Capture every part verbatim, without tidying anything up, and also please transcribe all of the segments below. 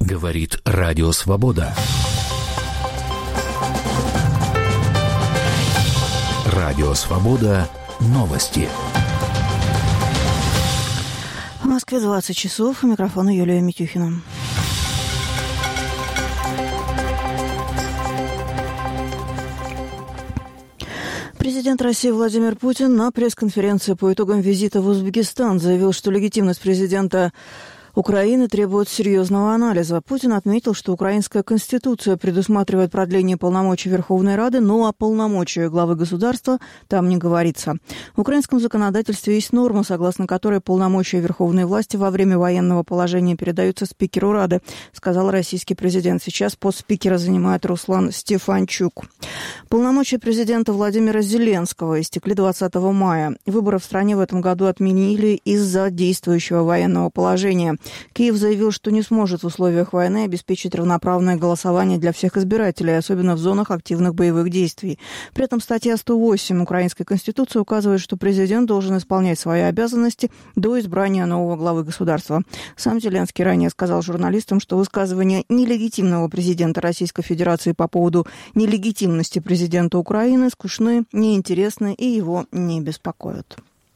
Говорит Радио Свобода. Радио Свобода. Новости. В Москве двадцать часов. У микрофона Юлия Митюхина. Президент России Владимир Путин на пресс-конференции по итогам визита в Узбекистан заявил, что легитимность президента Украины требует серьезного анализа. Путин отметил, что украинская конституция предусматривает продление полномочий Верховной Рады, но о полномочии главы государства там не говорится. В украинском законодательстве есть норма, согласно которой полномочия верховной власти во время военного положения передаются спикеру Рады, сказал российский президент. Сейчас пост спикера занимает Руслан Стефанчук. Полномочия президента Владимира Зеленского истекли двадцатого мая. Выборы в стране в этом году отменили из-за действующего военного положения. Киев заявил, что не сможет в условиях войны обеспечить равноправное голосование для всех избирателей, особенно в зонах активных боевых действий. При этом статья сто восемь Украинской Конституции указывает, что президент должен исполнять свои обязанности до избрания нового главы государства. Сам Зеленский ранее сказал журналистам, что высказывания нелегитимного президента Российской Федерации по поводу нелегитимности президента Украины скучны, неинтересны и его не беспокоят.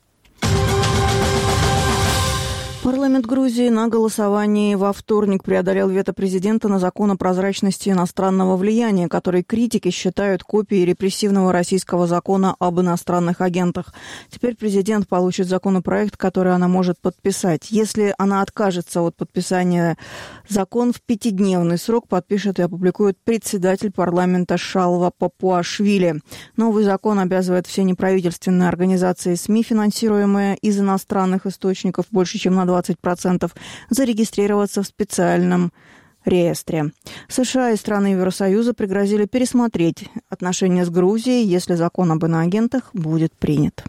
Парламент Грузии на голосовании во вторник преодолел вето президента на закон о прозрачности иностранного влияния, который критики считают копией репрессивного российского закона об иностранных агентах. Теперь президент получит законопроект, который она может подписать. Если она откажется от подписания, закон в пятидневный срок подпишет и опубликует председатель парламента Шалва Папуашвили. Новый закон обязывает все неправительственные организации СМИ, финансируемые из иностранных источников, больше чем на двадцать процентов, зарегистрироваться в специальном реестре. США и страны Евросоюза пригрозили пересмотреть отношения с Грузией, если закон об иноагентах будет принят.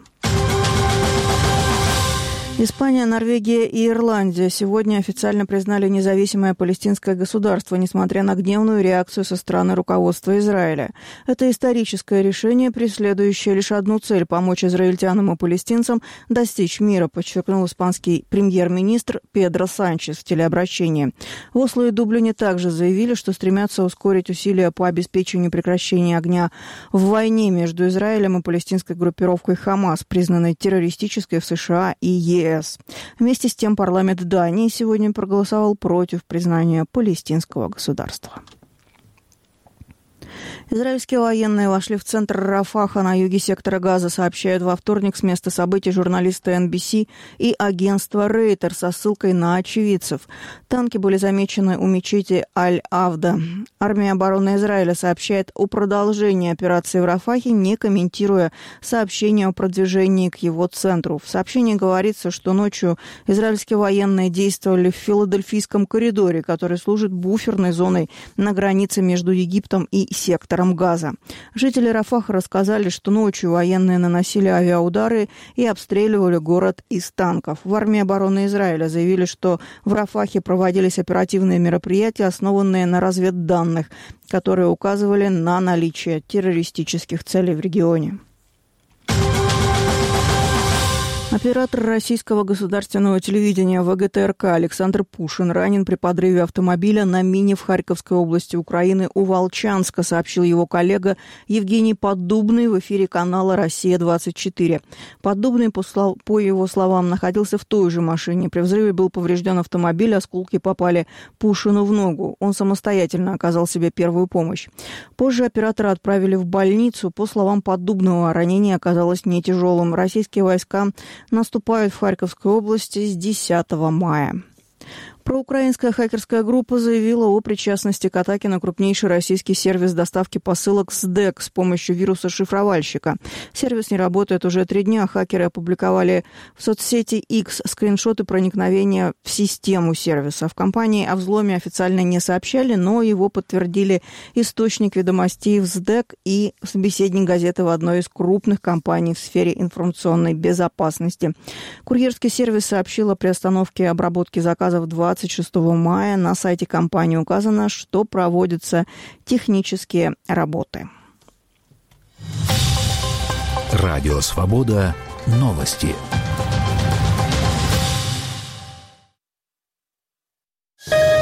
Испания, Норвегия и Ирландия сегодня официально признали независимое палестинское государство, несмотря на гневную реакцию со стороны руководства Израиля. Это историческое решение, преследующее лишь одну цель – помочь израильтянам и палестинцам достичь мира, подчеркнул испанский премьер-министр Педро Санчес в телеобращении. В Осло и Дублине также заявили, что стремятся ускорить усилия по обеспечению прекращения огня в войне между Израилем и палестинской группировкой Хамас, признанной террористической в США и ЕС. Вместе с тем парламент Дании сегодня проголосовал против признания палестинского государства. Израильские военные вошли в центр Рафаха на юге сектора Газа, сообщают во вторник с места событий журналисты эн би си и агентство Рейтер со ссылкой на очевидцев. Танки были замечены у мечети Аль-Авда. Армия обороны Израиля сообщает о продолжении операции в Рафахе, не комментируя сообщения о продвижении к его центру. В сообщении говорится, что ночью израильские военные действовали в Филадельфийском коридоре, который служит буферной зоной на границе между Египтом и сектором Газа. Жители Рафаха рассказали, что ночью военные наносили авиаудары и обстреливали город из танков. В армии обороны Израиля заявили, что в Рафахе проводились оперативные мероприятия, основанные на разведданных, которые указывали на наличие террористических целей в регионе. Оператор российского государственного телевидения вэ гэ тэ эр ка Александр Пушин ранен при подрыве автомобиля на мине в Харьковской области Украины у Волчанска, сообщил его коллега Евгений Поддубный в эфире канала «Россия-двадцать четыре». Поддубный, по, слов... по его словам, находился в той же машине. При взрыве был поврежден автомобиль, осколки попали Пушину в ногу. Он самостоятельно оказал себе первую помощь. Позже оператора отправили в больницу. По словам Поддубного, ранение оказалось не тяжелым. Российские войска наступают в Харьковской области с десятого мая. Проукраинская хакерская группа заявила о причастности к атаке на крупнейший российский сервис доставки посылок СДЭК с помощью вируса-шифровальщика. Сервис не работает уже три дня. Хакеры опубликовали в соцсети X скриншоты проникновения в систему сервиса. В компании о взломе официально не сообщали, но его подтвердили источник ведомостей в СДЭК и собеседник газеты в одной из крупных компаний в сфере информационной безопасности. Курьерский сервис сообщил о приостановке обработки заказов двадцать шестого мая. На сайте компании указано, что проводятся технические работы. Радио «Свобода». Новости.